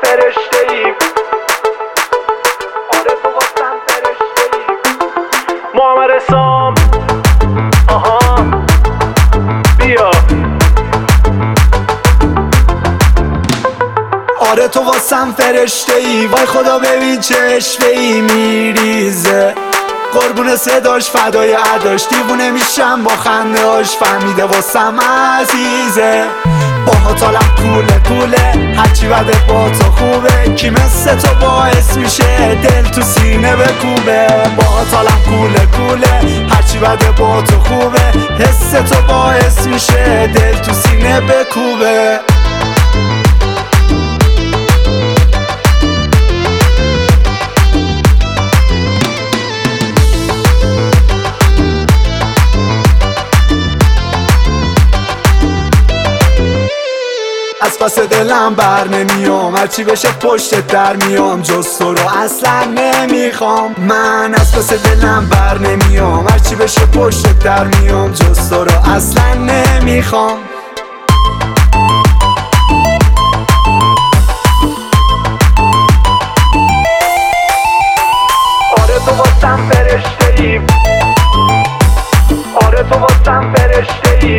فرشته‌ای، آره تو واسم فرشته‌ای. محمد رسام آها بیا. آره تو واسم فرشته‌ای، وای خدا ببین چه اشوه‌ای میریزه، قربون صداش فدای اداش، دیوونه میشم با خندهاش، فهمیده واسم عزیزه. باها تالم کوله هرچی بده با تو خوبه، کی مثل تو باعث میشه دل تو سینه بکوبه. باها تالم کوله هرچی بده با تو خوبه، حس تو باعث میشه دل تو سینه بکوبه. از پس دلم بر نمیام، هرچی بشه پشت در میام، جز تو رو اصلا نمیخوام. من از پس دلم بر نمیام، هرچی بشه پشت در میام، جز تو رو اصلا نمیخوام. آره تو واسم فرشته‌ای، آره تو واسم فرشته‌ای.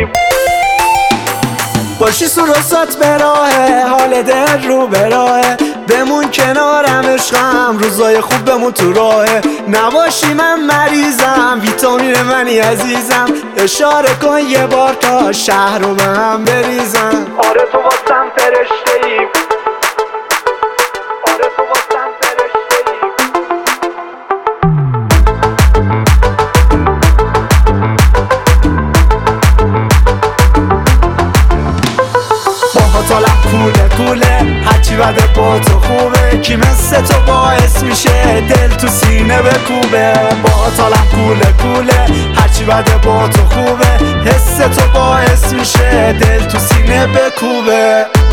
باشی سروسات به راهه، حال دل رو به راهه، بمون کنارم عشقم، روزای خوب بمون تو راهه. نباشی من مریضم، ویتامین منی عزیزم، اشاره کن یه بار تا شهر رو به هم بریزم. آره تو واسم فرشته‌ای، آره تو واسم فرشته‌ای. باها تالم کوله هرچی بده با تو خوبه، کی مثل تو باعث میشه دل تو سینه بکوبه. باها تالم کوله هرچی بده با تو خوبه، حس تو باعث میشه دل تو سینه بکوبه.